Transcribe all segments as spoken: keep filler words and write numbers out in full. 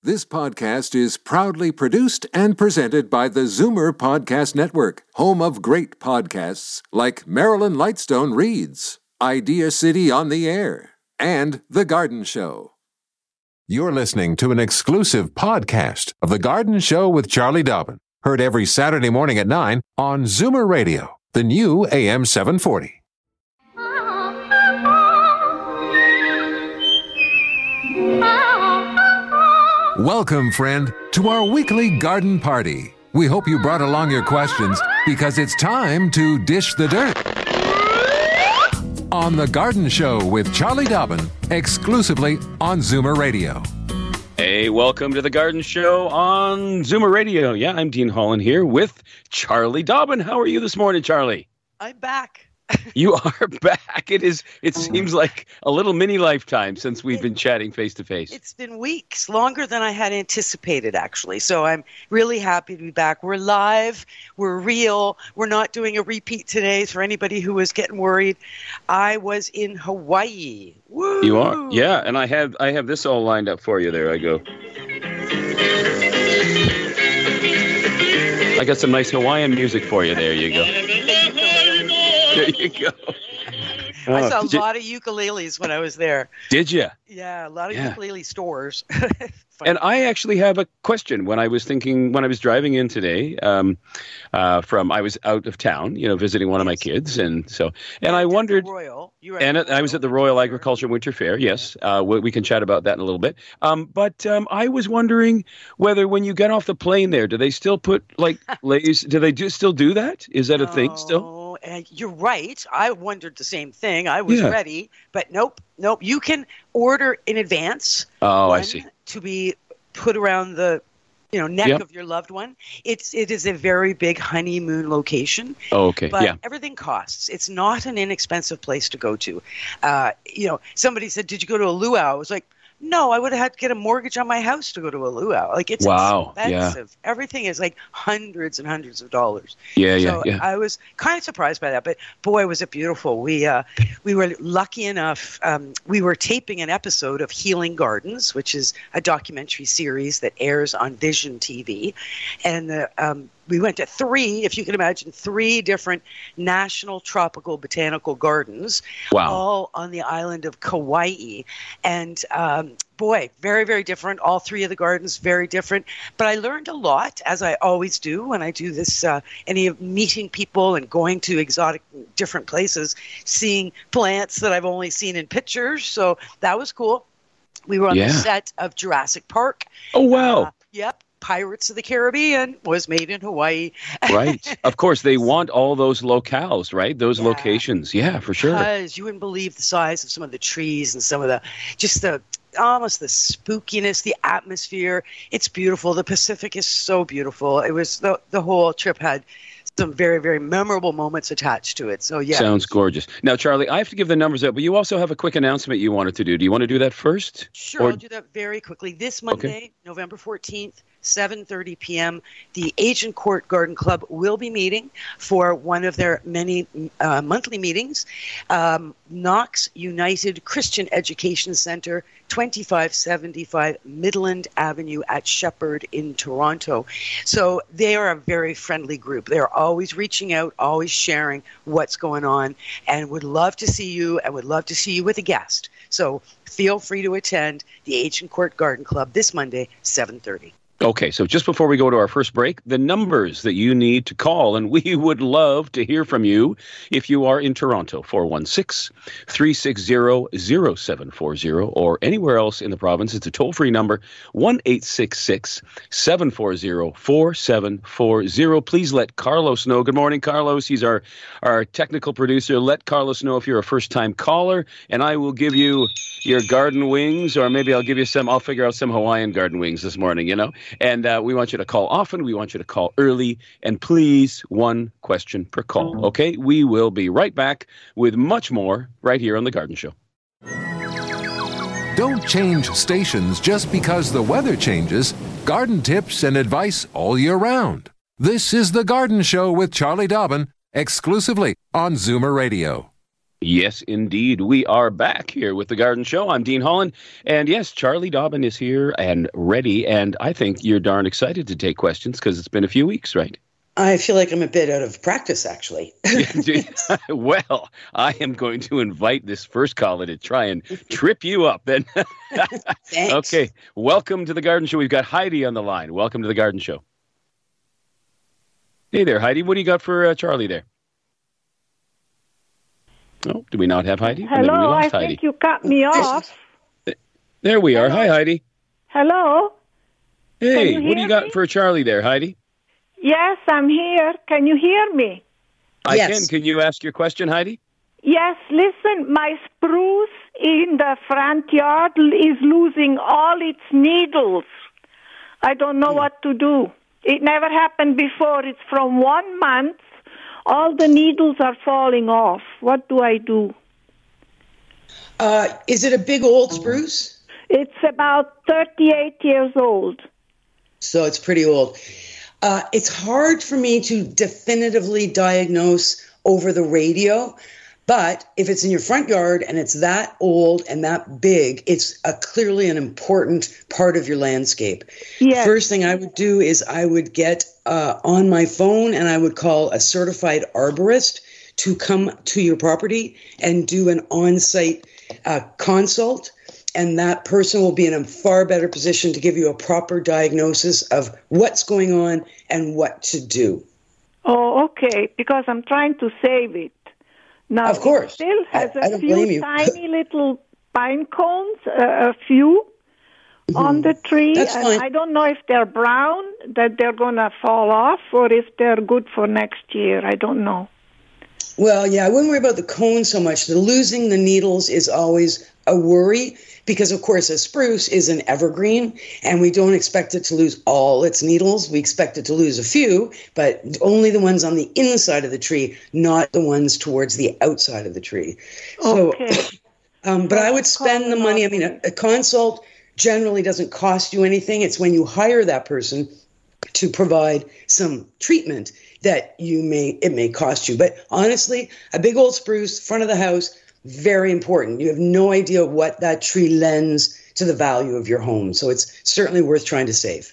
This podcast is proudly produced and presented by the Zoomer Podcast Network, home of great podcasts like Marilyn Lightstone Reads, Idea City on the Air, and The Garden Show. You're listening to an exclusive podcast of The Garden Show with Charlie Dobbin, heard every Saturday morning at nine on Zoomer Radio, the new A M seven forty. Welcome, friend, to our weekly garden party. We hope you brought along your questions because it's time to dish the dirt. On The Garden Show with Charlie Dobbin, exclusively on Zoomer Radio. Hey, welcome to The Garden Show on Zoomer Radio. Yeah, I'm Dean Holland here with Charlie Dobbin. How are you this morning, Charlie? I'm back. You are back. It is. It seems like a little mini lifetime since we've been chatting face to face. It's been weeks, longer than I had anticipated, actually. So I'm really happy to be back. We're live. We're real. We're not doing a repeat today for anybody who was getting worried. I was in Hawaii. Woo! You are? Yeah, and I have I have this all lined up for you. There I go. I got some nice Hawaiian music for you. There you go. There you go. I saw a you, lot of ukuleles when I was there. Did you? Yeah, a lot of yeah. ukulele stores. And I actually have a question. When I was thinking, when I was driving in today, um, uh, from I was out of town, you know, visiting one of my kids, and so, and I wondered. Royal. You were and at I was at the Royal Agriculture Winter Fair. Yes, uh, we, we can chat about that in a little bit. Um, but um, I was wondering whether when you get off the plane there, do they still put like lays? Do they do still do that? Is that no, a thing still? And you're right. I wondered the same thing. I was yeah. ready, but nope, nope. You can order in advance. Oh, I see. To be put around the, you know, neck yep. of your loved one. It's it is a very big honeymoon location. Oh, okay. But yeah. everything costs. It's not an inexpensive place to go to. Uh, you know, somebody said, "Did you go to a luau?" I was like, no, I would have had to get a mortgage on my house to go to a luau. Like, it's wow. expensive. Yeah. Everything is like hundreds and hundreds of dollars. Yeah, yeah, so yeah. I was kind of surprised by that, but boy, was it beautiful. We uh, we were lucky enough. Um, we were taping an episode of Healing Gardens, which is a documentary series that airs on Vision T V, and the um, we went to three, if you can imagine, three different national tropical botanical gardens, wow. all on the island of Kauai. And um, boy, very, very different. All three of the gardens, very different. But I learned a lot, as I always do when I do this, uh, any of meeting people and going to exotic different places, seeing plants that I've only seen in pictures. So that was cool. We were on yeah. the set of Jurassic Park. Oh, wow. Uh, yep. Pirates of the Caribbean was made in Hawaii. Right. Of course, they want all those locales, right? Those yeah. locations. Yeah, for sure. Because you wouldn't believe the size of some of the trees and some of the, just the, almost the spookiness, the atmosphere. It's beautiful. The Pacific is so beautiful. It was, the, the whole trip had some very, very memorable moments attached to it. So, yeah. Sounds gorgeous. Now, Charlie, I have to give the numbers out, but you also have a quick announcement you wanted to do. Do you want to do that first? Sure, or... I'll do that very quickly. This Monday, okay. November fourteenth, seven thirty p.m., the Agincourt Garden Club will be meeting for one of their many uh, monthly meetings. Um, Knox United Christian Education Center, twenty-five seventy-five Midland Avenue at Shepherd in Toronto. So they are a very friendly group. They're always reaching out, always sharing what's going on, and would love to see you and would love to see you with a guest. So feel free to attend the Agincourt Garden Club this Monday, seven thirty. Okay, so just before we go to our first break, the numbers that you need to call, and we would love to hear from you if you are in Toronto, four one six, three six zero, zero seven four zero, or anywhere else in the province. It's a toll-free number, one eight six six, seven four zero, four seven four zero. Please let Carlos know. Good morning, Carlos. He's our, our technical producer. Let Carlos know if you're a first-time caller, and I will give you your garden wings, or maybe I'll give you some, I'll figure out some Hawaiian garden wings this morning, you know. And uh, we want you to call often. We want you to call early. And please, one question per call. Okay? We will be right back with much more right here on The Garden Show. Don't change stations just because the weather changes. Garden tips and advice all year round. This is The Garden Show with Charlie Dobbin, exclusively on Zoomer Radio. Yes, indeed. We are back here with The Garden Show. I'm Dean Holland. And yes, Charlie Dobbin is here and ready. And I think you're darn excited to take questions because it's been a few weeks, right? I feel like I'm a bit out of practice, actually. Well, I am going to invite this first caller to try and trip you up then. Thanks. Okay. Welcome to The Garden Show. We've got Heidi on the line. Welcome to The Garden Show. Hey there, Heidi. What do you got for uh, Charlie there? Oh, do we not have Heidi? Hello, I Heidi. think you cut me off. There we are. Hello. Hi, Heidi. Hello? Hey, you what do you hear got me? for Charlie there, Heidi? Yes, I'm here. Can you hear me? I Yes. can. Can you ask your question, Heidi? Yes, listen, my spruce in the front yard is losing all its needles. I don't know what to do. It never happened before. It's from one month. All the needles are falling off. What do I do? Uh, is it a big old spruce? It's about thirty-eight years old. So it's pretty old. Uh, it's hard for me to definitively diagnose over the radio, but if it's in your front yard and it's that old and that big, it's a, clearly an important part of your landscape. Yes. First thing I would do is I would get uh, on my phone and I would call a certified arborist to come to your property and do an on-site uh, consult. And that person will be in a far better position to give you a proper diagnosis of what's going on and what to do. Oh, okay, because I'm trying to save it. Now, Of course. it still has I- I a don't blame few you. tiny little pine cones, uh, a few on the tree. That's and fine. I don't know if they're brown, that they're going to fall off, or if they're good for next year. I don't know. Well, yeah, I wouldn't worry about the cone so much. The losing the needles is always a worry because, of course, a spruce is an evergreen, and we don't expect it to lose all its needles. We expect it to lose a few, but only the ones on the inside of the tree, not the ones towards the outside of the tree. So, Okay. um, but I would spend the money. I mean, a, a consult generally doesn't cost you anything. It's when you hire that person to provide some treatment that you may it may cost you. But honestly, a big old spruce, front of the house, very important. You have no idea what that tree lends to the value of your home. So it's certainly worth trying to save.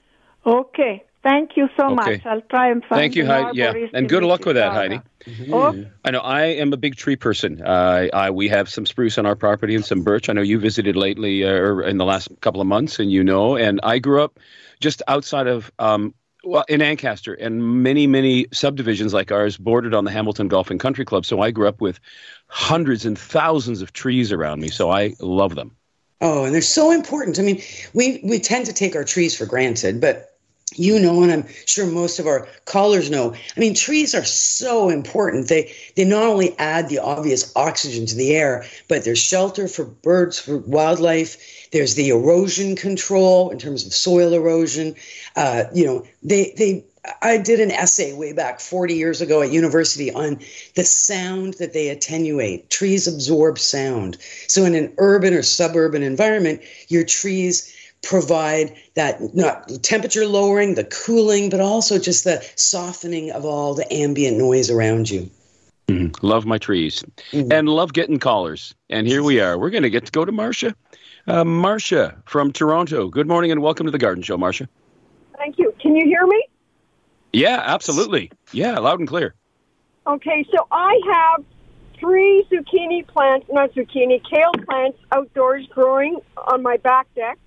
Okay. Thank you so Okay. much. I'll try and find Thank you, an Heidi. Yeah, arborist and in good luck with that, Mississauga. Heidi. Oh, I know I am a big tree person. Uh, I we have some spruce on our property and some birch. I know you visited lately uh, or in the last couple of months, and you know. And I grew up just outside of um, well in Ancaster, and many many subdivisions like ours bordered on the Hamilton Golf and Country Club. So I grew up with hundreds and thousands of trees around me. So I love them. Oh, and they're so important. I mean, we, we tend to take our trees for granted, but you know, and I'm sure most of our callers know, I mean, trees are so important. They they not only add the obvious oxygen to the air, but there's shelter for birds, for wildlife. There's the erosion control in terms of soil erosion. Uh, you know, they they. I did an essay way back forty years ago at university on the sound that they attenuate. Trees absorb sound. So in an urban or suburban environment, your trees provide that not temperature lowering, the cooling, but also just the softening of all the ambient noise around you. Mm, love my trees Mhm. and love getting callers. And here we are. We're going to get to go to Marcia. Uh, Marcia from Toronto. Good morning and welcome to the Garden Show, Marcia. Thank you. Can you hear me? Yeah, absolutely. Yeah, loud and clear. Okay, so I have three zucchini plants, not zucchini, kale plants outdoors growing on my back deck.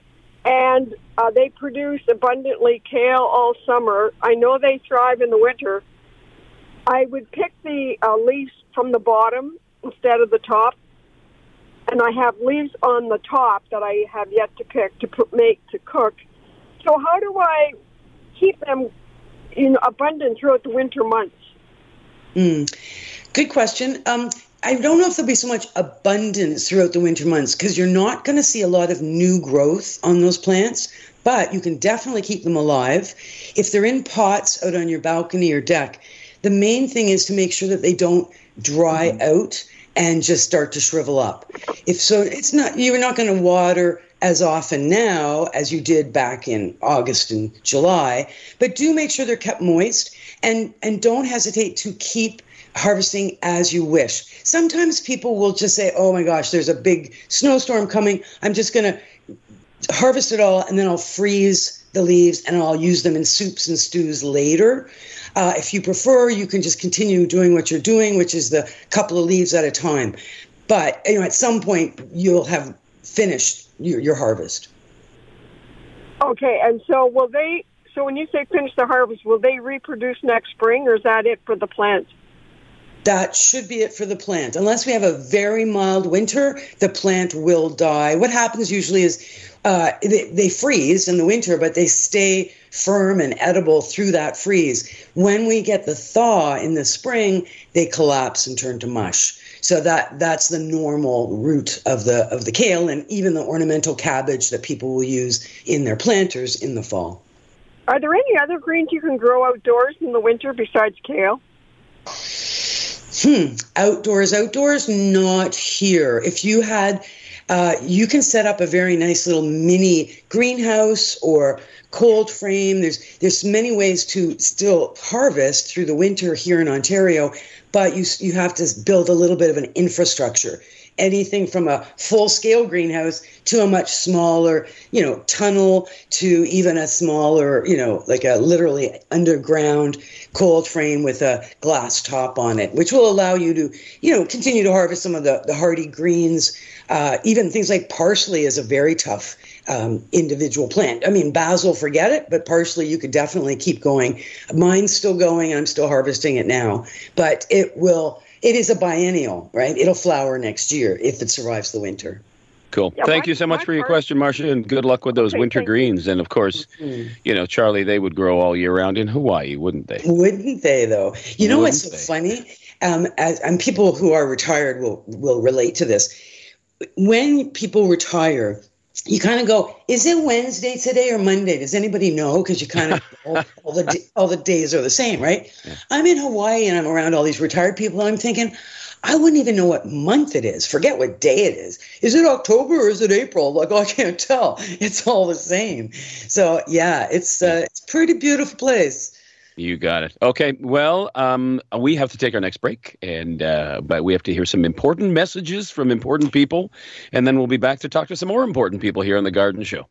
And uh, they produce abundantly kale all summer. I know they thrive in the winter. I would pick the uh, leaves from the bottom instead of the top. And I have leaves on the top that I have yet to pick to put, make to cook. So how do I keep them in abundant throughout the winter months? Mm. Good question. Um, I don't know if there'll be so much abundance throughout the winter months because you're not going to see a lot of new growth on those plants, but you can definitely keep them alive. If they're in pots out on your balcony or deck, the main thing is to make sure that they don't dry mm-hmm. out and just start to shrivel up. If so, it's not, you're not going to water as often now as you did back in August and July, but do make sure they're kept moist and, and don't hesitate to keep harvesting as you wish. Sometimes people will just say, oh my gosh, there's a big snowstorm coming. I'm just going to harvest it all and then I'll freeze the leaves and I'll use them in soups and stews later. Uh, if you prefer, you can just continue doing what you're doing, which is the couple of leaves at a time. But you know, at some point, you'll have finished your, your harvest. Okay, and so will they, so when you say finish the harvest, will they reproduce next spring, or is that it for the plant? That should be it for the plant. Unless we have a very mild winter, the plant will die. What happens usually is uh, they, they freeze in the winter, but they stay firm and edible through that freeze. When we get the thaw in the spring, they collapse and turn to mush. So that that's the normal route of the of the kale and even the ornamental cabbage that people will use in their planters in the fall. Are there any other greens you can grow outdoors in the winter besides kale? Hmm. Outdoors, outdoors, not here. If you had, uh, you can set up a very nice little mini greenhouse or cold frame. There's there's many ways to still harvest through the winter here in Ontario, but you you have to build a little bit of an infrastructure. Anything from a full-scale greenhouse to a much smaller, you know, tunnel to even a smaller, you know, like a literally underground cold frame with a glass top on it, which will allow you to, you know, continue to harvest some of the, the hardy greens. Uh, even things like parsley is a very tough um, individual plant. I mean, basil, forget it, but parsley, you could definitely keep going. Mine's still going. I'm still harvesting it now, but it will... It is a biennial, right? It'll flower next year if it survives the winter. Cool. Yeah, thank my, you so much for your part, question, Marcia, and good luck with those okay, winter greens. You. And of course, mm-hmm. you know, Charlie, they would grow all year round in Hawaii, wouldn't they? Wouldn't they, though? You know Wouldn't what's so they? funny? Um, as, and people who are retired will will relate to this. When people retire, you kind of go, is it Wednesday today or Monday? Does anybody know? Because you kind of, all, all, the, all the days are the same, right? Yeah. I'm in Hawaii and I'm around all these retired people and I'm thinking, I wouldn't even know what month it is. Forget what day it is. Is it October or is it April? Like, oh, I can't tell. It's all the same. So, yeah, it's uh, it's a pretty beautiful place. You got it. Okay, well, um, we have to take our next break, and uh, but we have to hear some important messages from important people, and then we'll be back to talk to some more important people here on The Garden Show.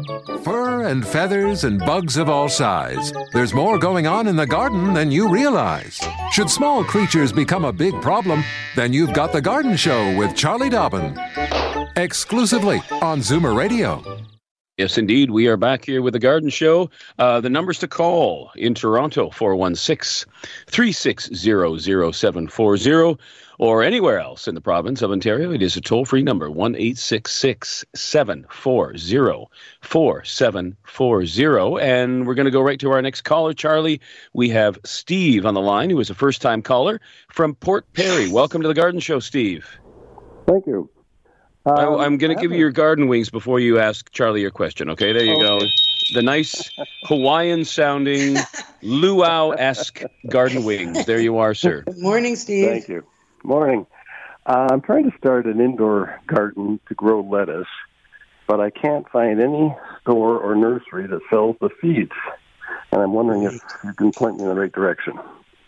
Fur and feathers and bugs of all size. There's more going on in the garden than you realize. Should small creatures become a big problem, then you've got The Garden Show with Charlie Dobbin. Exclusively on Zoomer Radio. Yes, indeed. We are back here with The Garden Show. Uh, the numbers to call in Toronto, four one six, three six zero, zero seven four zero, or anywhere else in the province of Ontario. It is a toll-free number, one eight six six, seven four zero, four seven four zero. And we're going to go right to our next caller, Charlie. We have Steve on the line, who is a first-time caller from Port Perry. Welcome to The Garden Show, Steve. Thank you. Um, I, I'm going to give you your garden wings before you ask Charlie your question, okay? There you okay. go. The nice Hawaiian-sounding, luau-esque garden wings. There you are, sir. Good morning, Steve. Thank you. Morning. Uh, I'm trying to start an indoor garden to grow lettuce, but I can't find any store or nursery that sells the seeds. And I'm wondering if you can point me in the right direction.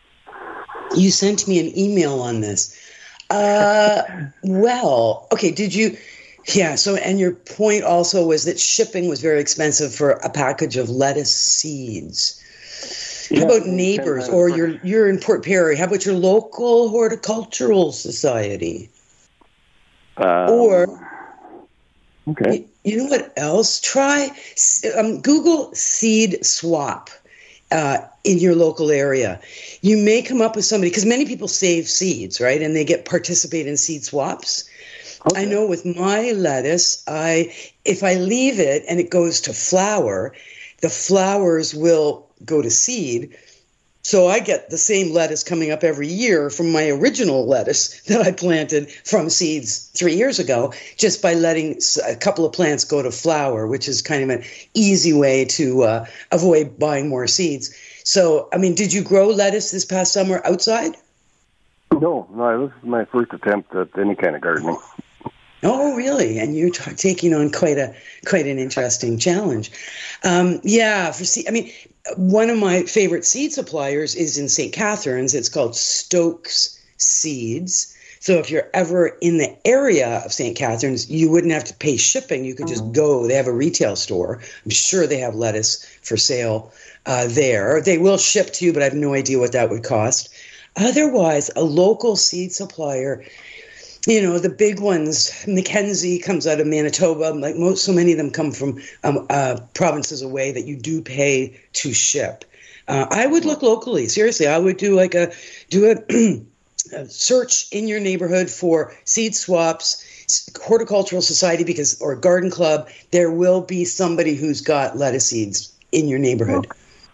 You sent me an email on this. Uh, well, okay, did you... Yeah, so, and your point also was that shipping was very expensive for a package of lettuce seeds. How Yeah, about neighbors, or you're, you're in Port Perry, how about your local horticultural society? Um, Or, okay. you, you know what else? Try, um, Google seed swap. Uh, in your local area, you may come up with somebody, because many people save seeds, right? And they get participate in seed swaps. Okay. I know with my lettuce, I if I leave it and it goes to flower, the flowers will go to seed. So I get the same lettuce coming up every year from my original lettuce that I planted from seeds three years ago, just by letting a couple of plants go to flower, which is kind of an easy way to uh, avoid buying more seeds. So, I mean, did you grow lettuce this past summer outside? No, no, this is my first attempt at any kind of gardening. Oh, really? And you're t- taking on quite a quite an interesting challenge. Um, yeah, for seed, I mean, one of my favorite seed suppliers is in Saint Catharines. It's called Stokes Seeds. So if you're ever in the area of Saint Catharines, you wouldn't have to pay shipping. You could just go. They have a retail store. I'm sure they have lettuce for sale uh, there. They will ship to you, but I have no idea what that would cost. Otherwise, a local seed supplier, you know, the big ones, Mackenzie comes out of Manitoba. Like most, so many of them come from um, uh, provinces away that you do pay to ship. Uh, I would look locally. Seriously, I would do like a do a. Uh, search in your neighborhood for seed swaps, horticultural society, because or garden club. There will be somebody who's got lettuce seeds in your neighborhood.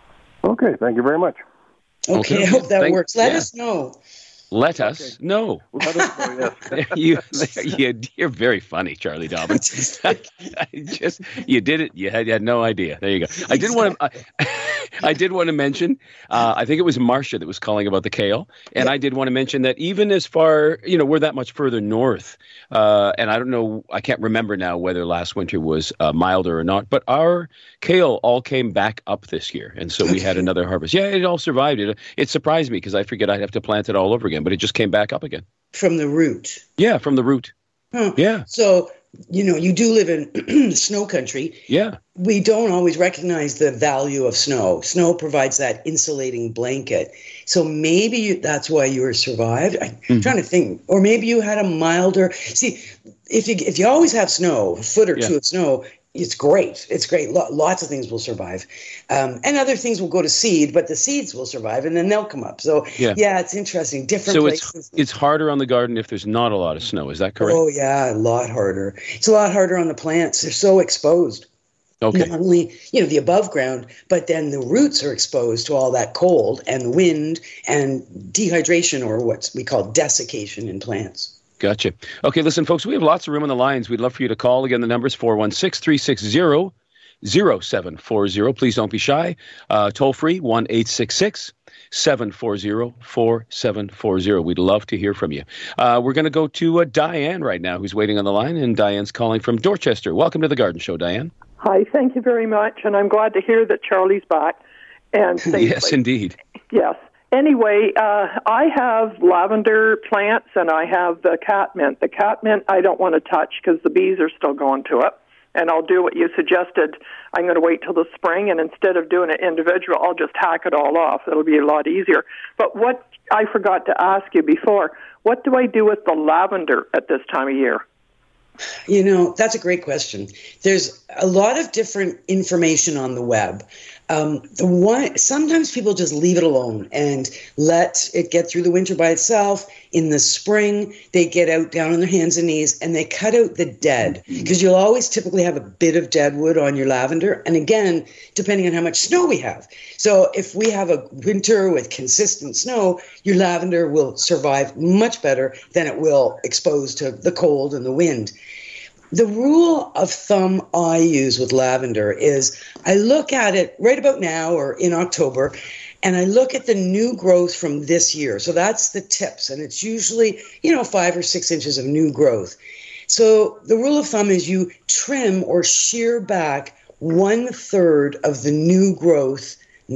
Okay, thank you very much. Okay, Okay. I hope that Thank- works. Let yeah. us know. Let us know. Let us know, yes. you, you, you're very funny, Charlie Dobbin. I just, you did it. You had, you had no idea. There you go. I did want to. I, I did want to mention. Uh, I think it was Marcia that was calling about the kale, and Yeah. I did want to mention that even as far, you know, we're that much further north, uh, and I don't know. I can't remember now whether last winter was uh, milder or not, but our kale all came back up this year, and so we had another harvest. Yeah, it all survived. It it surprised me because I figured I'd have to plant it all over again. But it just came back up again. From the root. Yeah, from the root. Huh. Yeah, So, you know, you do live in snow country. yeah. We don't always recognize the value of snow. Snow provides that insulating blanket. So maybe you, that's why you were survived. I'm Mhm. trying to think. Or maybe you had a milder. See, if you if you always have snow, a foot or Yeah. two of snow, it's great. It's great. Lo- lots of things will survive. Um, and other things will go to seed, but the seeds will survive and then they'll come up. So, Yeah. yeah, it's interesting. Different So places. it's it's harder on the garden if there's not a lot of snow. Is that correct? Oh, yeah, a lot harder. It's a lot harder on the plants. They're so exposed. Okay. Not only, you know, the above ground, but then the roots are exposed to all that cold and wind and dehydration, or what we call desiccation in plants. Gotcha. Okay, listen, folks, we have lots of room on the lines. We'd love for you to call. Again, the number is four one six, three six zero, zero seven four zero. Please don't be shy. Uh, toll free, one eight six six, seven four zero, four seven four zero. We'd love to hear from you. Uh, we're going to go to uh, Diane right now, who's waiting on the line, and Diane's calling from Dorchester. Welcome to the Garden Show, Diane. Hi, thank you very much, and I'm glad to hear that Charlie's back. And safely. Yes, indeed. Yes. Anyway, uh, I have lavender plants, and I have the catmint. The catmint I don't want to touch because the bees are still going to it. And I'll do what you suggested. I'm going to wait till the spring, and instead of doing it individual, I'll just hack it all off. It'll be a lot easier. But what I forgot to ask you before, what do I do with the lavender at this time of year? You know, that's a great question. There's a lot of different information on the web. Um, the one sometimes people just leave it alone and let it get through the winter by itself. In the spring, they get out down on their hands and knees and they cut out the dead, because you'll always typically have a bit of dead wood on your lavender. And again, depending on how much snow we have. So if we have a winter with consistent snow, your lavender will survive much better than it will exposed to the cold and the wind. The rule of thumb I use with lavender is I look at it right about now or in October, and I look at the new growth from this year. So that's the tips, and it's usually, you know, five or six inches of new growth. So the rule of thumb is you trim or shear back one third of the new growth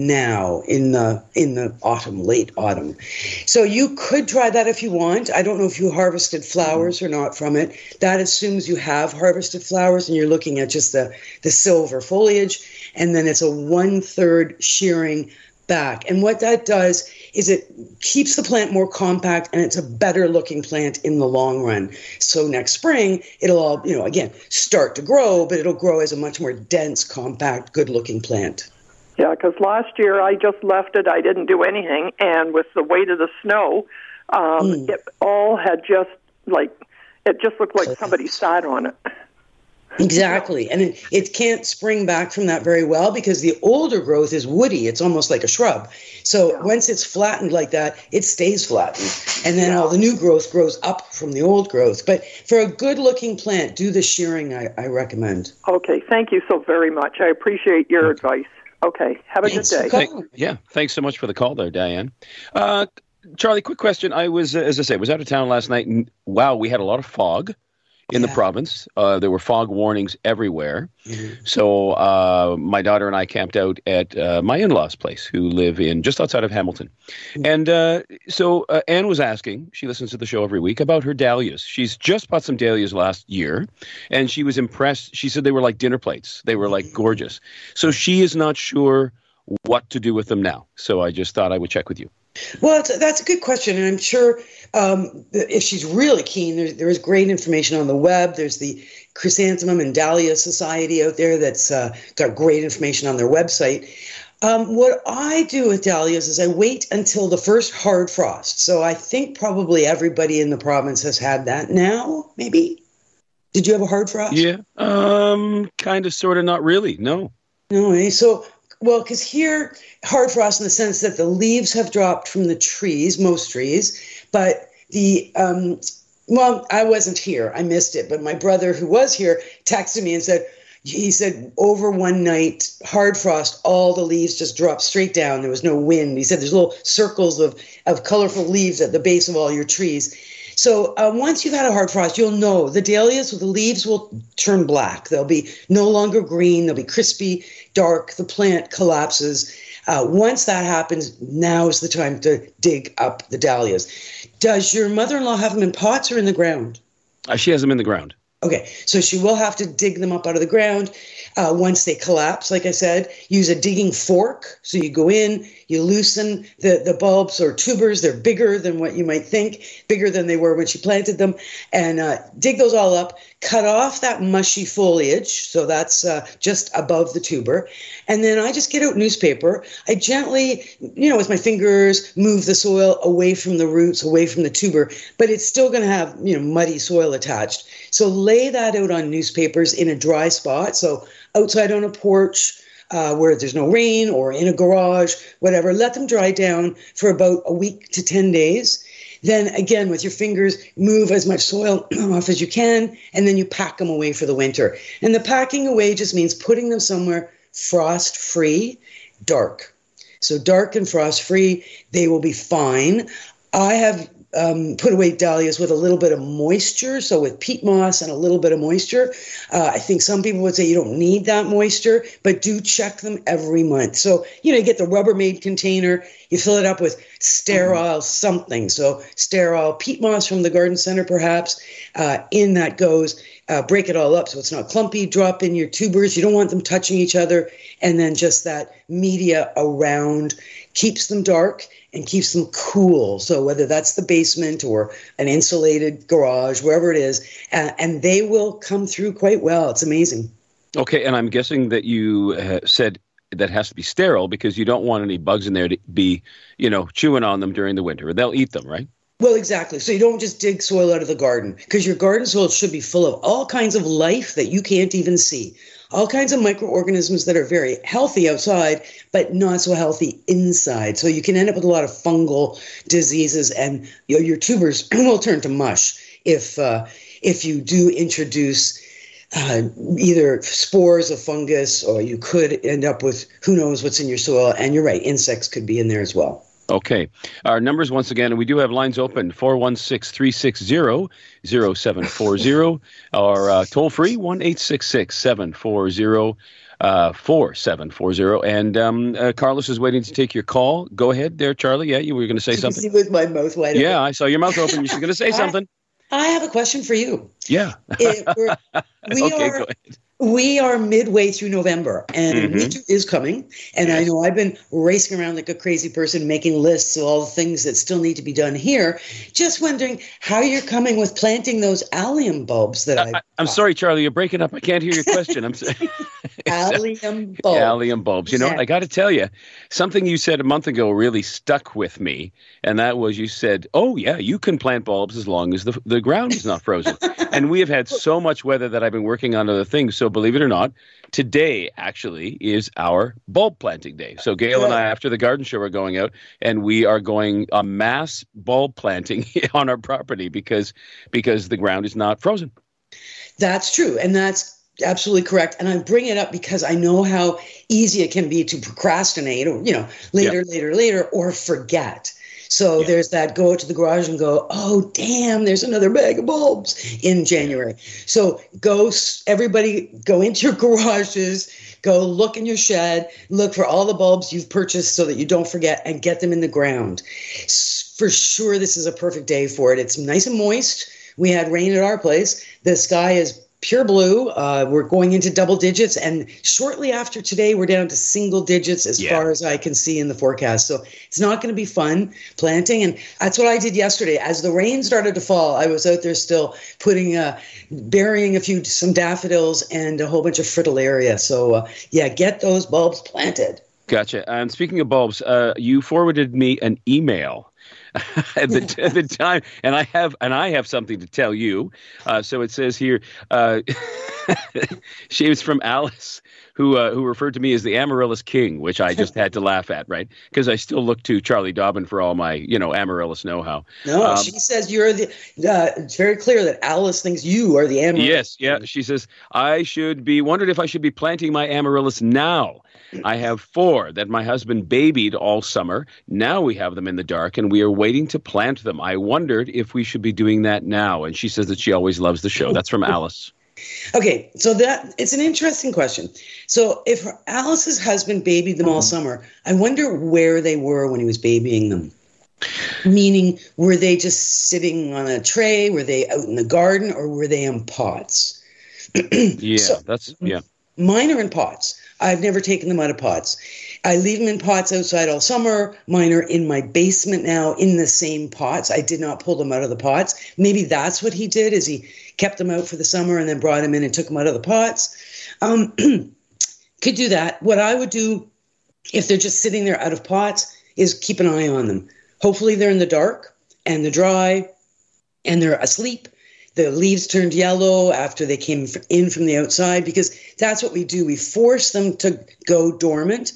now in the in the autumn, late autumn. So you could try that if you want. I don't know if you harvested flowers or not from it. That assumes you have harvested flowers and you're looking at just the, the silver foliage, and then it's a one-third shearing back. And what that does is it keeps the plant more compact, and it's a better looking plant in the long run. So next spring, it'll all, you know, again, start to grow, but it'll grow as a much more dense, compact, good looking plant. Yeah, because last year I just left it. I didn't do anything. And with the weight of the snow, um, mm. it all had just, like, it just looked like somebody sat on it. Exactly. And it, it can't spring back from that very well because the older growth is woody. It's almost like a shrub. So yeah. once it's flattened like that, it stays flattened. And then yeah. all the new growth grows up from the old growth. But for a good-looking plant, do the shearing, I, I recommend. Okay. Thank you so very much. I appreciate your okay. advice. Okay. Have a Thanks good day. Thank, yeah. Thanks so much for the call there, Diane. Uh, Charlie, quick question. I was, uh, as I say, was out of town last night. And, wow, we had a lot of fog. in Yeah. the province. Uh, there were fog warnings everywhere. Mhm. So uh, my daughter and I camped out at uh, my in-laws' place, who live in just outside of Hamilton. And uh, so uh, Anne was asking, she listens to the show every week, about her dahlias. She's just bought some dahlias last year, and she was impressed. She said they were like dinner plates. They were like gorgeous. So she is not sure what to do with them now. So I just thought I would check with you. Well, it's, that's a good question, and I'm sure um, if she's really keen, there, there is great information on the web. There's the Chrysanthemum and Dahlia Society out there that's uh, got great information on their website. Um, what I do with dahlias is I wait until the first hard frost. So I think probably everybody in the province has had that now, maybe? Did you have a hard frost? Yeah, um, kind of, sort of, not really, no. No, eh? So... Well, because here, hard frost in the sense that the leaves have dropped from the trees, most trees, but the, um, well, I wasn't here. I missed it. But my brother, who was here, texted me and said, he said, over one night, hard frost, all the leaves just dropped straight down. There was no wind. He said there's little circles of, of colorful leaves at the base of all your trees. So uh, once you've had a hard frost, you'll know the dahlias, the leaves will turn black. They'll be no longer green. They'll be crispy, dark. The plant collapses. Uh, once that happens, now is the time to dig up the dahlias. Does your mother-in-law have them in pots or in the ground? Uh, she has them in the ground. Okay, so she will have to dig them up out of the ground. Uh, once they collapse, like I said, use a digging fork. So you go in, you loosen the, the bulbs or tubers. They're bigger than what you might think, bigger than they were when she planted them. And uh, dig those all up, cut off that mushy foliage. So that's uh, just above the tuber. And then I just get out newspaper. I gently, you know, with my fingers, move the soil away from the roots, away from the tuber. But it's still going to have, you know, muddy soil attached. So lay that out on newspapers in a dry spot. So outside on a porch uh, where there's no rain, or in a garage, whatever. Let them dry down for about a week to ten days. Then again, with your fingers, move as much soil off as you can, and then you pack them away for the winter. And the packing away just means putting them somewhere frost-free, dark. So dark and frost-free, they will be fine. I have Um, put away dahlias with a little bit of moisture, so with peat moss and a little bit of moisture. Uh, I think some people would say you don't need that moisture, but do check them every month. So, you know, you get the Rubbermaid container, you fill it up with sterile something. So sterile peat moss from the garden center, perhaps. Uh, in that goes, uh, break it all up so it's not clumpy, drop in your tubers. You don't want them touching each other. And then just that media around keeps them dark and keeps them cool. So whether that's the basement or an insulated garage, wherever it is, uh, and they will come through quite well. It's amazing. Okay, and I'm guessing that you uh, said that has to be sterile because you don't want any bugs in there to be, you know, chewing on them during the winter. They'll eat them, right? Well, exactly. So you don't just dig soil out of the garden, because your garden soil should be full of all kinds of life that you can't even see. All kinds of microorganisms that are very healthy outside, but not so healthy inside. So you can end up with a lot of fungal diseases, and you know, your tubers will turn to mush if uh, if you do introduce uh, either spores of fungus, or you could end up with who knows what's in your soil. And you're right, insects could be in there as well. Okay. Our numbers, once again, and we do have lines open, four one six, three six zero, zero seven four zero, or uh, toll-free, one eight six six, seven four zero, four seven four zero. And um, uh, Carlos is waiting to take your call. Go ahead there, Charlie. Yeah, you were going to say something? With my mouth wide open. Yeah, I saw your mouth open. You're going to say something. I, I have a question for you. Yeah. It, we're, we okay, are, go ahead. We are midway through November, and Mm-hmm. winter is coming. And yes. I know I've been racing around like a crazy person, making lists of all the things that still need to be done here. Just wondering how you're coming with planting those allium bulbs that I. I'm sorry, Charlie, you're breaking up. I can't hear your question. I'm sorry. Allium bulbs. Allium bulbs. You know, I got to tell you, something you said a month ago really stuck with me, and that was you said, "Oh yeah, you can plant bulbs as long as the the ground is not frozen." And we have had so much weather that I've been working on other things. So believe it or not, today actually is our bulb planting day. So Gail and I, after the garden show, are going out, and we are going a mass bulb planting on our property because because the ground is not frozen. That's true, and that's absolutely correct. And I bring it up because I know how easy it can be to procrastinate, or you know, later, yep. later, later, or forget. So yeah. there's that go out to the garage and go, oh, damn, there's another bag of bulbs in January. So go, everybody go into your garages, go look in your shed, look for all the bulbs you've purchased so that you don't forget, and get them in the ground. For sure, this is a perfect day for it. It's nice and moist. We had rain at our place. The sky is pure blue. Uh, we're going into double digits. And shortly after today, we're down to single digits as yeah. far as I can see in the forecast. So it's not going to be fun planting. And that's what I did yesterday. As the rain started to fall, I was out there still putting, uh, burying a few, some daffodils and a whole bunch of fritillaria. So uh, yeah, get those bulbs planted. Gotcha. And speaking of bulbs, uh, you forwarded me an email at, the, at the time, and I have and I have something to tell you. Uh, so it says here, uh, she was from Alice, who uh, who referred to me as the Amaryllis King, which I just had to laugh at, right? Because I still look to Charlie Dobbin for all my, you know, Amaryllis know-how. No, um, she says you're the. Uh, it's very clear that Alice thinks you are the Amaryllis. Yes, yeah. She says I should be wondered if I should be planting my Amaryllis now. I have four that my husband babied all summer. Now we have them in the dark, and we are waiting to plant them. I wondered if we should be doing that now. And she says that she always loves the show. That's from Alice. Okay, so that it's an interesting question. So if Alice's husband babied them all summer, I wonder where they were when he was babying them. Meaning, were they just sitting on a tray? Were they out in the garden, or were they in pots? yeah, so, that's yeah. Mine are in pots. I've never taken them out of pots. I leave them in pots outside all summer. Mine are in my basement now in the same pots. I did not pull them out of the pots. Maybe that's what he did, is he kept them out for the summer and then brought them in and took them out of the pots. Um, could do that. What I would do if they're just sitting there out of pots is keep an eye on them. Hopefully they're in the dark and they're dry and they're asleep. The leaves turned yellow after they came in from the outside, because that's what we do. We force them to go dormant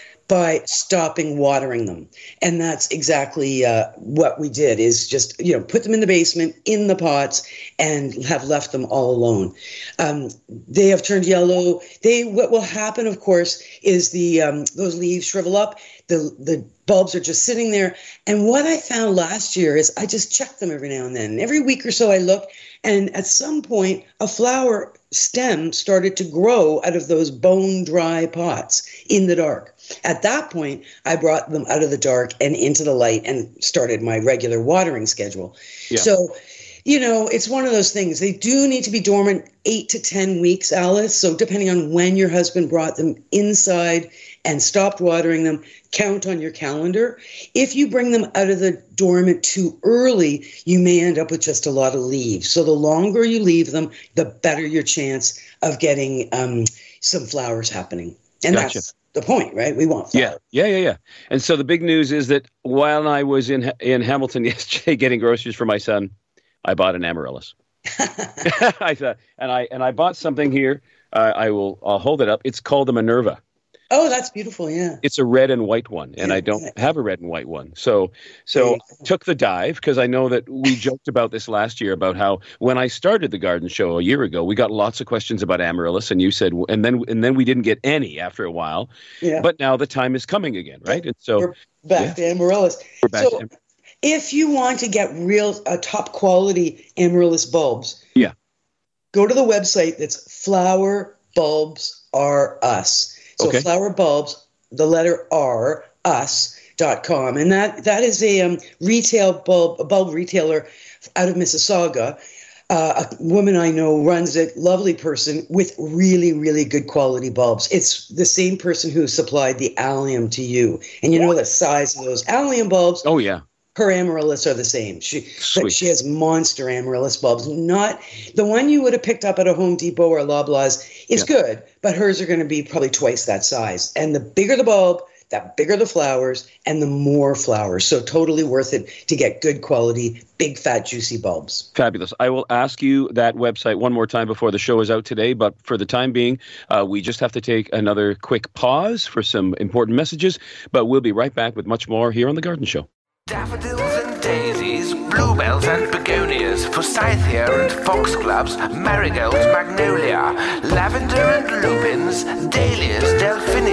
by stopping watering them. And that's exactly uh, what we did, is just, you know, put them in the basement, in the pots, and have left them all alone. Um, they have turned yellow. They, what will happen, of course, is the um, those leaves shrivel up. The, the bulbs are just sitting there. And what I found last year is I just check them every now and then. And every week or so I look, and at some point a flower stem started to grow out of those bone dry pots in the dark. At that point, I brought them out of the dark and into the light and started my regular watering schedule. Yeah. So, you know, it's one of those things. They do need to be dormant eight to ten weeks, Alice. So depending on when your husband brought them inside and stopped watering them, count on your calendar. If you bring them out of the dormant too early, you may end up with just a lot of leaves. So the longer you leave them, the better your chance of getting um, some flowers happening. And gotcha. That's the point, right? We want flowers. Yeah, yeah, yeah, yeah. And so the big news is that while I was in in Hamilton yesterday getting groceries for my son, I bought an amaryllis. I thought, and I and I bought something here. Uh, I will. I'll hold it up. It's called the Minerva. Oh, that's beautiful. Yeah. It's a red and white one, and yeah, I don't yeah. have a red and white one. So, so yeah. I took the dive, because I know that we joked about this last year about how when I started the garden show a year ago, we got lots of questions about amaryllis, and you said, and then and then we didn't get any after a while. Yeah. But now the time is coming again, right? And so we're back yeah. to amaryllis. We're back so, to amaryllis. If you want to get real uh, top quality amaryllis bulbs, yeah, go to the website that's Flower Bulbs Are Us. So okay. Flower Bulbs, the letter R, us dot com, and that that is a um, retail bulb a bulb retailer out of Mississauga. Uh, a woman I know runs it, lovely person with really, really good quality bulbs. It's the same person who supplied the allium to you, and you know the size of those allium bulbs. Oh yeah. Her amaryllis are the same. She but she has monster amaryllis bulbs. Not the one you would have picked up at a Home Depot or a Loblaws is yeah. good, but hers are going to be probably twice that size. And the bigger the bulb, the bigger the flowers, and the more flowers. So totally worth it to get good quality, big, fat, juicy bulbs. Fabulous. I will ask you that website one more time before the show is out today, but for the time being, uh, we just have to take another quick pause for some important messages, but we'll be right back with much more here on The Garden Show. Daffodils and daisies, bluebells and begonias, forsythia and foxgloves, marigolds, magnolia, lavender and lupins, dahlias, delphiniums,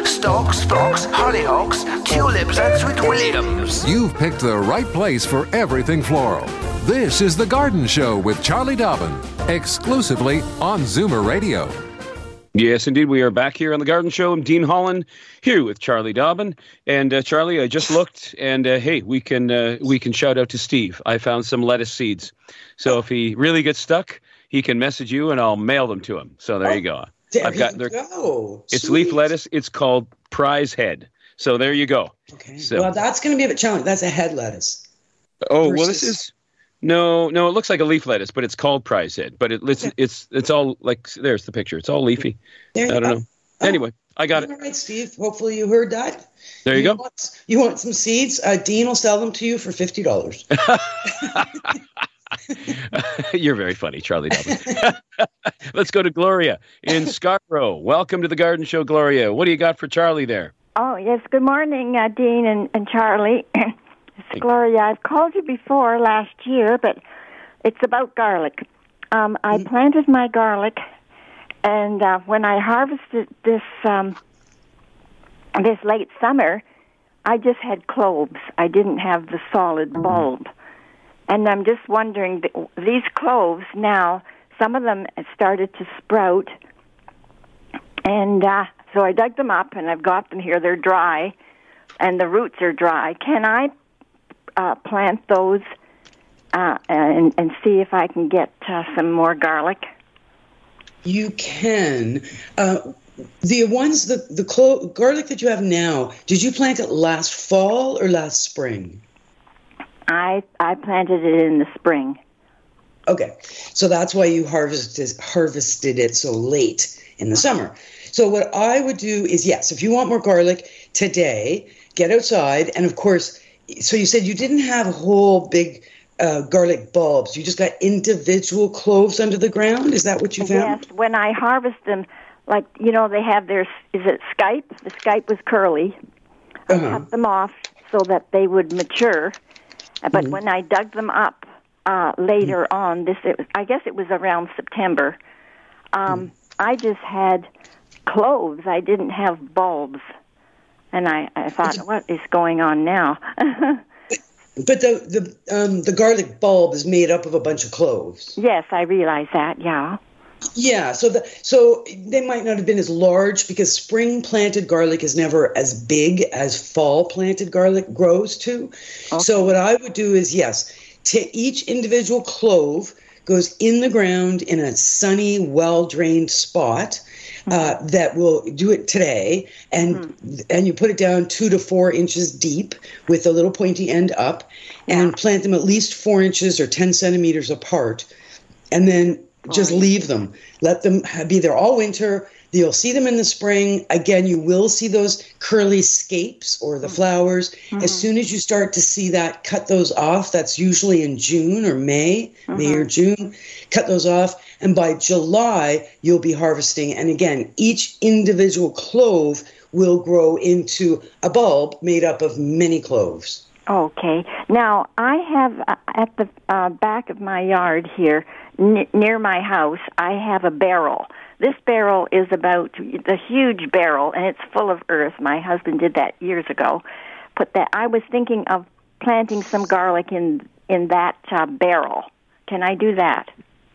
stalks, phlox, hollyhocks, tulips, and sweet williams. You've picked the right place for everything floral. This is The Garden Show with Charlie Dobbin, exclusively on Zoomer Radio. Yes, indeed. We are back here on The Garden Show. I'm Dean Holland, here with Charlie Dobbin. And uh, Charlie, I just looked, and uh, hey, we can uh, we can shout out to Steve. I found some lettuce seeds. So if he really gets stuck, he can message you, and I'll mail them to him. So there oh, you go. There I've got, you go. It's Sweet. leaf lettuce. It's called Prize Head. So there you go. Okay. So, well, that's going to be a bit challenging. That's a head lettuce. Oh, versus... well, this is... No, no, it looks like a leaf lettuce, but it's called Prize Head. But it, it's okay. it's it's all like, there's the picture. It's all leafy. There you I don't go. know. Oh. Anyway, I got all it. All right, Steve. Hopefully you heard that. There you, you go. Want, you want some seeds? Uh, Dean will sell them to you for fifty dollars. You're very funny, Charlie Dobbin. Let's go to Gloria in Scarborough. Welcome to the Garden Show, Gloria. What do you got for Charlie there? Oh, yes. Good morning, uh, Dean and, and Charlie. It's Gloria. I've called you before last year, but it's about garlic. Um, I mm-hmm. planted my garlic, and uh, when I harvested this um, this late summer, I just had cloves. I didn't have the solid bulb. And I'm just wondering, these cloves now, some of them started to sprout, and uh, so I dug them up, and I've got them here. They're dry, and the roots are dry. Can I uh, plant those uh, and, and see if I can get uh, some more garlic? You can. Uh, the ones, the, the clo- garlic that you have now, did you plant it last fall or last spring? I I planted it in the spring. Okay, so that's why you harvested harvested it so late in the summer. So what I would do is, yes, if you want more garlic today, get outside, and of course, so you said you didn't have whole big uh, garlic bulbs. You just got individual cloves under the ground. Is that what you found? Yes. When I harvest them, like you know, they have their is it Skype? The Skype was curly. I uh-huh. cut them off so that they would mature. But mm-hmm. when I dug them up uh, later mm-hmm. on, this it was, I guess it was around September, um, mm-hmm. I just had cloves. I didn't have bulbs. And I, I thought, what is going on now? But the the um, the garlic bulb is made up of a bunch of cloves. Yes, I realize that, yeah. Yeah, so the so they might not have been as large because spring planted garlic is never as big as fall planted garlic grows to. Okay. So what I would do is, yes, to each individual clove goes in the ground in a sunny, well-drained spot uh, mm-hmm. that will do it today, and mm-hmm. and you put it down two to four inches deep with a little pointy end up, and yeah. plant them at least four inches or ten centimeters apart, and then just leave them. Let them be there all winter. You'll see them in the spring. Again, you will see those curly scapes or the flowers. Mm-hmm. As soon as you start to see that, cut those off. That's usually in June or May, mm-hmm. May or June. Cut those off. And by July, you'll be harvesting. And again, each individual clove will grow into a bulb made up of many cloves. Okay. Now, I have uh, at the uh, back of my yard here, n- near my house, I have a barrel. This barrel is about the huge barrel, and it's full of earth. My husband did that years ago. Put that. I was thinking of planting some garlic in in that uh, barrel. Can I do that?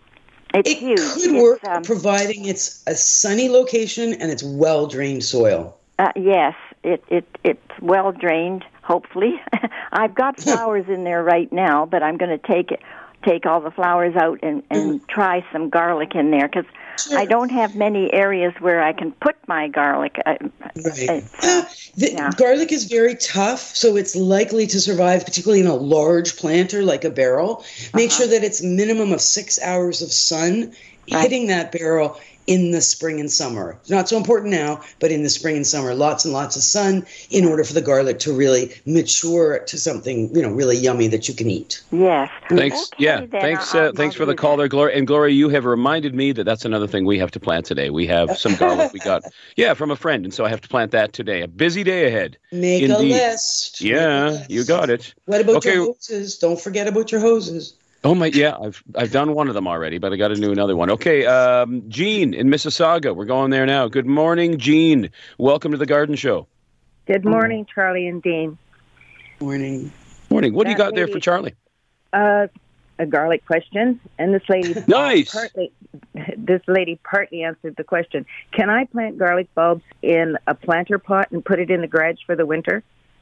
It's it huge. could it's, work, um, providing it's a sunny location and it's well-drained soil. Uh, yes, it, it it's well-drained, hopefully. I've got flowers in there right now, but I'm going to take it, take all the flowers out and, and mm. try some garlic in there, because sure. I don't have many areas where I can put my garlic. Uh, right. Uh, the, yeah. Garlic is very tough, so it's likely to survive, particularly in a large planter like a barrel. Make uh-huh. sure that it's minimum of six hours of sun right. hitting that barrel in the spring and summer. Not so important now, but in the spring and summer, lots and lots of sun in order for the garlic to really mature to something, you know, really yummy that you can eat. Yes. Thanks. Okay, yeah. Then thanks. Uh, thanks for the call there, Gloria. And Gloria, you have reminded me that that's another thing we have to plant today. We have some garlic we got, yeah, from a friend, and so I have to plant that today. A busy day ahead. Make Indeed. a list. Yeah, Make a list. You got it. What about okay. your hoses? Don't forget about your hoses. Oh my, yeah, I've I've done one of them already, but I got to do another one. Okay, um, Jean in Mississauga, we're going there now. Good morning, Jean. Welcome to the Garden Show. Good morning, Charlie and Dean. Morning. Morning. What That do you got lady, there for Charlie? Uh, a garlic question, and this lady nice. partly this lady partly answered the question. Can I plant garlic bulbs in a planter pot and put it in the garage for the winter?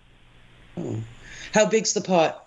Oh. How big's the pot?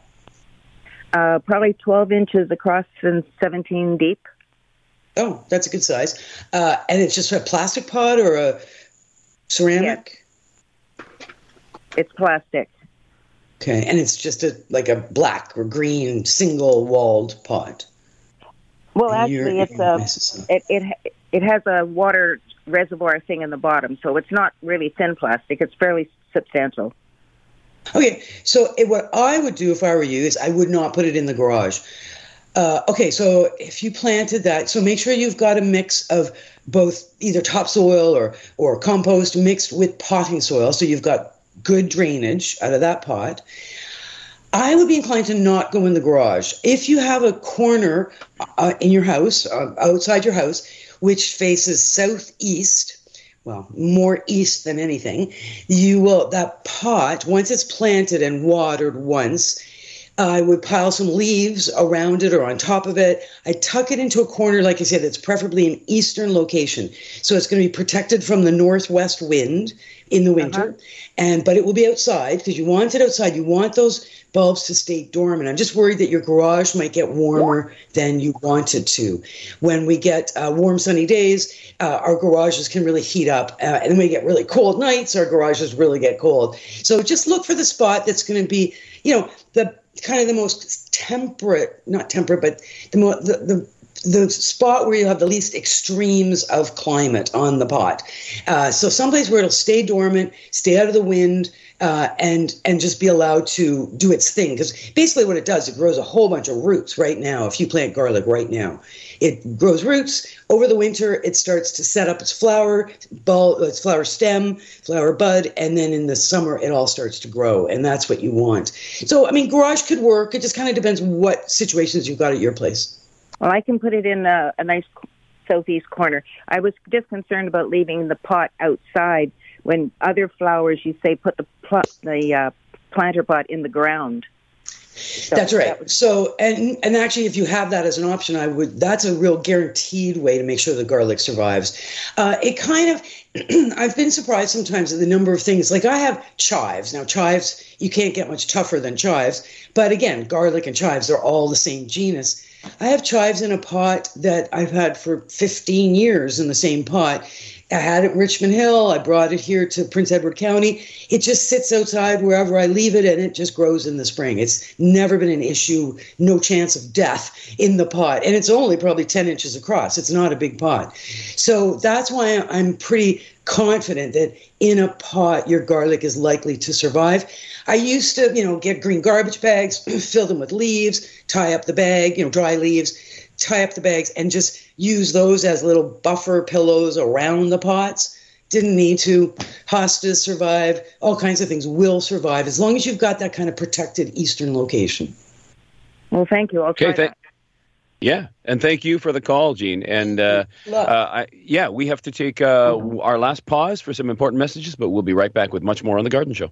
Uh, probably twelve inches across and seventeen deep. Oh, that's a good size. Uh, and it's just a plastic pot or a ceramic? Yes. It's plastic. Okay, and it's just a like a black or green single-walled pot. Well, And actually, you're- it's a it, it it has a water reservoir thing in the bottom, so it's not really thin plastic. It's fairly substantial. Okay, so it, what I would do if I were you is I would not put it in the garage. Uh, okay, so if you planted that, so make sure you've got a mix of both either topsoil or, or compost mixed with potting soil, so you've got good drainage out of that pot. I would be inclined to not go in the garage. If you have a corner uh, in your house, uh, outside your house, which faces southeast, well, more east than anything, you will, that pot, once it's planted and watered once, I would pile some leaves around it or on top of it. I tuck it into a corner, like I said, that's preferably an eastern location. So it's going to be protected from the northwest wind in the winter. Uh-huh. And but it will be outside because you want it outside. You want those bulbs to stay dormant. I'm just worried that your garage might get warmer than you want it to. When we get uh, warm, sunny days, uh, our garages can really heat up. Uh, and when we get really cold nights, our garages really get cold. So just look for the spot that's going to be, you know, the kind of the most temperate, not temperate, but the more the, the the spot where you have the least extremes of climate on the pot. Uh, so someplace where it'll stay dormant, stay out of the wind, uh, and and just be allowed to do its thing. Because basically what it does, it grows a whole bunch of roots right now. If you plant garlic right now, it grows roots. Over the winter, it starts to set up its flower, bulb, its flower stem, flower bud, and then in the summer, it all starts to grow, and that's what you want. So, I mean, garage could work. It just kind of depends what situations you've got at your place. Well, I can put it in a, a nice southeast corner. I was just concerned about leaving the pot outside when other flowers, you say, put the pl- the uh, planter pot in the ground. So that's right. That would- so, and and actually, if you have that as an option, I would. That's a real guaranteed way to make sure the garlic survives. Uh, it kind of, I've been surprised sometimes at the number of things. Like I have chives. Now, chives, you can't get much tougher than chives. But again, garlic and chives, they're all the same genus. I have chives in a pot that I've had for fifteen years in the same pot. I had it in Richmond Hill. I brought it here to Prince Edward County. It just sits outside wherever I leave it, and it just grows in the spring. It's never been an issue, no chance of death in the pot. And it's only probably ten inches across. It's not a big pot. So that's why I'm pretty confident that in a pot, your garlic is likely to survive. I used to, you know, get green garbage bags, fill them with leaves, tie up the bag, you know, dry leaves, tie up the bags, and just use those as little buffer pillows around the pots. Didn't need to. Hostas survive. All kinds of things will survive as long as you've got that kind of protected eastern location. Well, thank you. I'll try Okay, th- that. Yeah, and thank you for the call, Jean. And uh, uh, I, yeah, we have to take uh, our last pause for some important messages, but we'll be right back with much more on The Garden Show.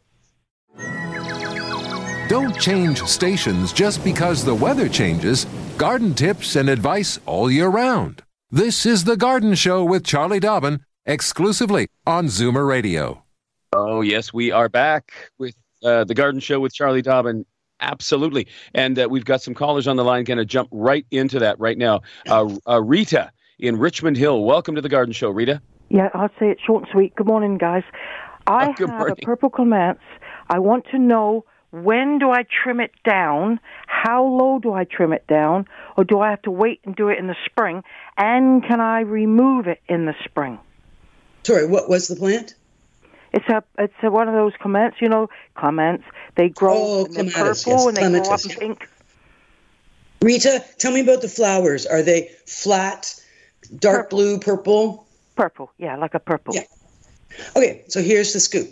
Don't change stations just because the weather changes. Garden tips and advice all year round. This is The Garden Show with Charlie Dobbin, exclusively on Zoomer Radio. Oh, yes, we are back with uh, The Garden Show with Charlie Dobbin. Absolutely. And uh, we've got some callers on the line. Going to jump right into that right now. Uh, uh, Rita in Richmond Hill. Welcome to The Garden Show, Rita. Yeah, I'll say it short and sweet. Good morning, guys. I Oh, good have morning. a purple clematis. I want to know, when do I trim it down? How low do I trim it down? Or do I have to wait and do it in the spring? And can I remove it in the spring? Sorry, what was the plant? It's a it's a, one of those clematis, you know, clematis. They grow Oh, and they're clematis, purple yes, and they grow up clematis, in yeah. pink. Rita, tell me about the flowers. Are they flat, dark Purple. blue, purple? Purple, yeah, like a purple. Yeah. Okay, so here's the scoop.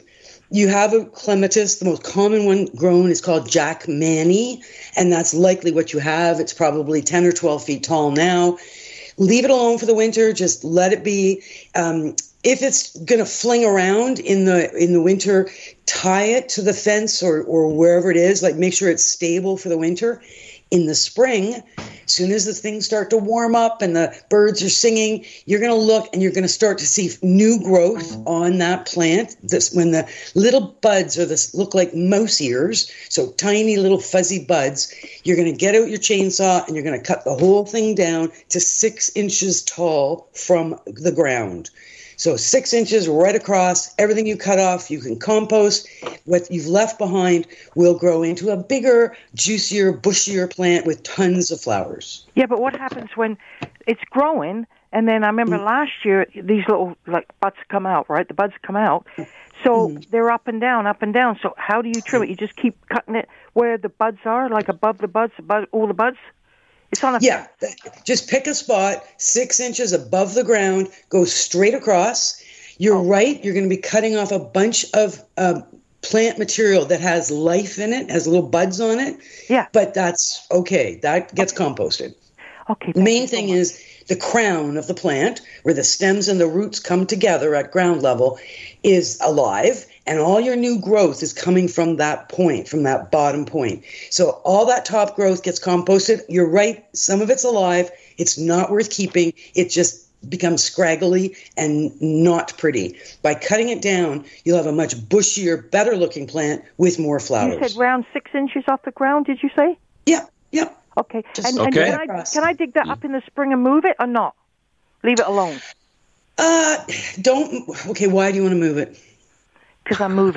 you have a clematis. The most common one grown is called Jack Manny, and that's likely what you have. It's probably ten or twelve feet tall now. Leave it alone for the winter. Just let it be. Um, if it's going to fling around in the in the winter, tie it to the fence or, or wherever it is. Like, make sure it's stable for the winter. In the spring, as soon as the things start to warm up and the birds are singing, you're going to look and you're going to start to see new growth on that plant. This, when the little buds are this look like mouse ears, so tiny little fuzzy buds, you're going to get out your chainsaw and you're going to cut the whole thing down to six inches tall from the ground. So six inches right across, everything you cut off, you can compost. What you've left behind will grow into a bigger, juicier, bushier plant with tons of flowers. Yeah, but what happens when it's growing, and then I remember mm. last year, these little like buds come out, right? The buds come out. So mm. they're up and down, up and down. So how do you trim it? You just keep cutting it where the buds are, like above the buds, above all the buds? It's on a yeah, just pick a spot six inches above the ground, go straight across. You're oh. right. You're going to be cutting off a bunch of uh, plant material that has life in it, has little buds on it. Yeah. But that's okay. That gets okay. composted. Okay. The main thing so is the crown of the plant, where the stems and the roots come together at ground level, is alive. And all your new growth is coming from that point, from that bottom point. So all that top growth gets composted. You're right. Some of it's alive. It's not worth keeping. It just becomes scraggly and not pretty. By cutting it down, you'll have a much bushier, better looking plant with more flowers. You said round six inches off the ground, did you say? Yeah, yeah. Okay. Just and, okay. and can, I, can I dig that up in the spring and move it or not? Leave it alone? Uh, don't. Okay, why do you want to move it? Because I'm moving.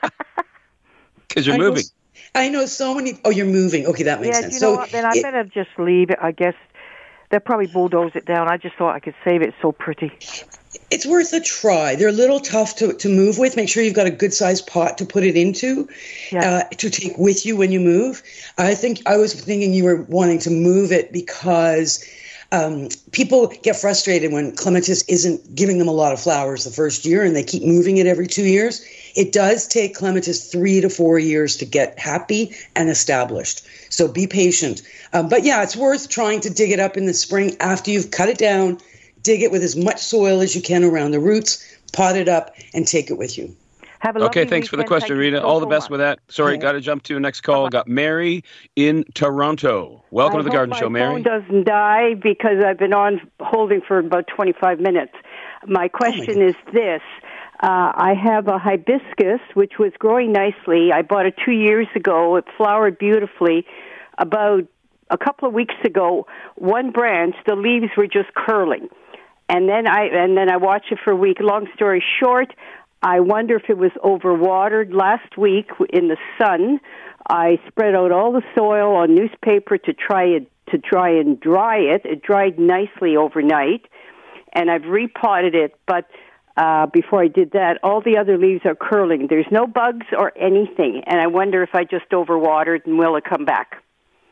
Because you're I moving. Know, I know so many. Oh, you're moving. Okay, that makes yeah, sense. You know so what? Then I it, better just leave it. I guess they'll probably bulldoze it down. I just thought I could save it. It's so pretty. It's worth a try. They're a little tough to, to move with. Make sure you've got a good-sized pot to put it into, yeah. uh, to take with you when you move. I think I was thinking you were wanting to move it because Um, people get frustrated when clematis isn't giving them a lot of flowers the first year and they keep moving it every two years. It does take clematis three to four years to get happy and established. So be patient. Um, but yeah, it's worth trying to dig it up in the spring after you've cut it down. Dig it with as much soil as you can around the roots, pot it up, and take it with you. Have a okay, thanks weekend. for the question, Rita. So All the best much. with that. Sorry, yeah. got to jump to the next call. Got Mary in Toronto. Welcome I to the Garden Show, Mary. My phone doesn't die because I've been on holding for about twenty-five minutes. My question oh my is this. Uh, I have a hibiscus, which was growing nicely. I bought it two years ago. It flowered beautifully. About a couple of weeks ago, one branch, the leaves were just curling. And then I and then I watched it for a week. Long story short, I wonder if it was overwatered. Last week in the sun, I spread out all the soil on newspaper to try it, to try and dry it. It dried nicely overnight, and I've repotted it. But uh, before I did that, all the other leaves are curling. There's no bugs or anything, and I wonder if I just overwatered and will it come back?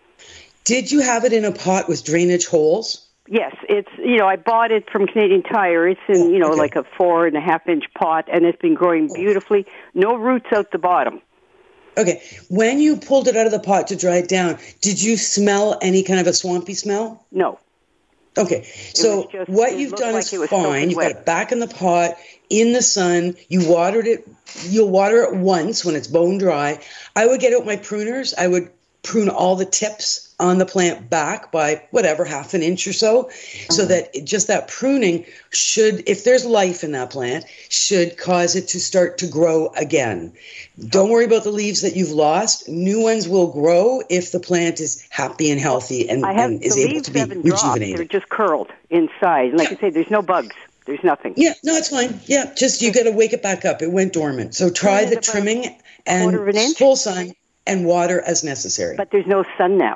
Did you have it in a pot with drainage holes? Yes, it's, you know, I bought it from Canadian Tire. It's in, you know, okay. like a four and a half inch pot, and it's been growing beautifully. No roots out the bottom. Okay. When you pulled it out of the pot to dry it down, did you smell any kind of a swampy smell? No. Okay. So just, what you've done like is fine. You've got it back in the pot, in the sun. You watered it. You'll water it once when it's bone dry. I would get out my pruners. I would prune all the tips on the plant back by whatever, half an inch or so, so that it, just that pruning should, if there's life in that plant, should cause it to start to grow again. Don't worry about the leaves that you've lost. New ones will grow if the plant is happy and healthy and, I have, and is the able to be haven't rejuvenated. Dropped. They're just curled inside. Like yeah. I say, there's no bugs. There's nothing. Yeah, no, it's fine. Yeah, just you got to wake it back up. It went dormant. So try the trimming and an full sun and water as necessary. But there's no sun now.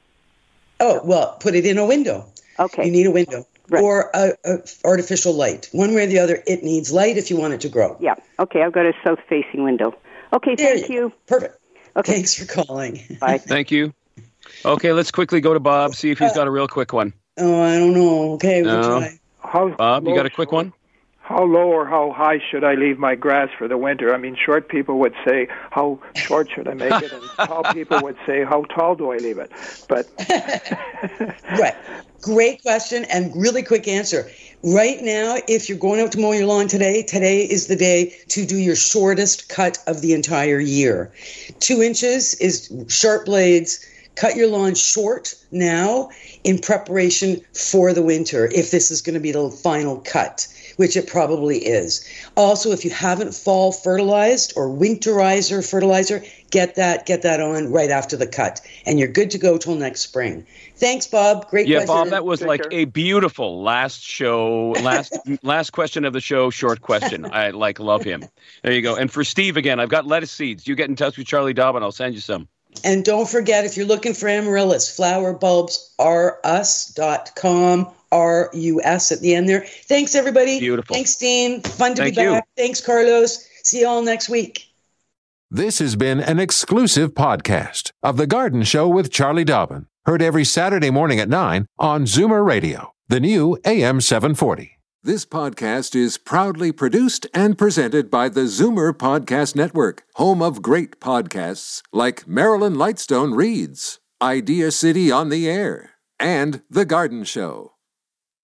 Oh, well, put it in a window. Okay. You need a window. Right. Or a, a artificial light. One way or the other, it needs light if you want it to grow. Yeah. Okay, I've got a south-facing window. Okay, there thank you. you. Perfect. Okay. Thanks for calling. Bye. Thank you. Okay, let's quickly go to Bob, see if he's got a real quick one. Oh, I don't know. Okay, we'll no. try. How's Bob, you got a Lois, quick one? how low or how high should I leave my grass for the winter? I mean, short people would say, how short should I make it? And tall people would say, how tall do I leave it? But right. Great question and really quick answer. Right now, if you're going out to mow your lawn today, today is the day to do your shortest cut of the entire year. Two inches is sharp blades. Cut your lawn short now in preparation for the winter, if this is going to be the final cut, which it probably is. Also, if you haven't fall fertilized or winterizer fertilizer, get that get that on right after the cut, and you're good to go till next spring. Thanks, Bob. Great yeah, question. Bob, that was Take like care. a beautiful last show, last last question of the show, short question. I like love him. There you go. And for Steve again, I've got lettuce seeds. You get in touch with Charlie Dobbin, I'll send you some. And don't forget, if you're looking for amaryllis, flower bulbs are us dot com, R U S at the end there. Thanks, everybody. Beautiful. Thanks, Dean. Fun to Thank be you. back. Thanks, Carlos. See you all next week. This has been an exclusive podcast of The Garden Show with Charlie Dobbin. Heard every Saturday morning at nine on Zoomer Radio, the new A M seven forty. This podcast is proudly produced and presented by the Zoomer Podcast Network, home of great podcasts like Marilyn Lightstone Reads, Idea City on the Air, and The Garden Show.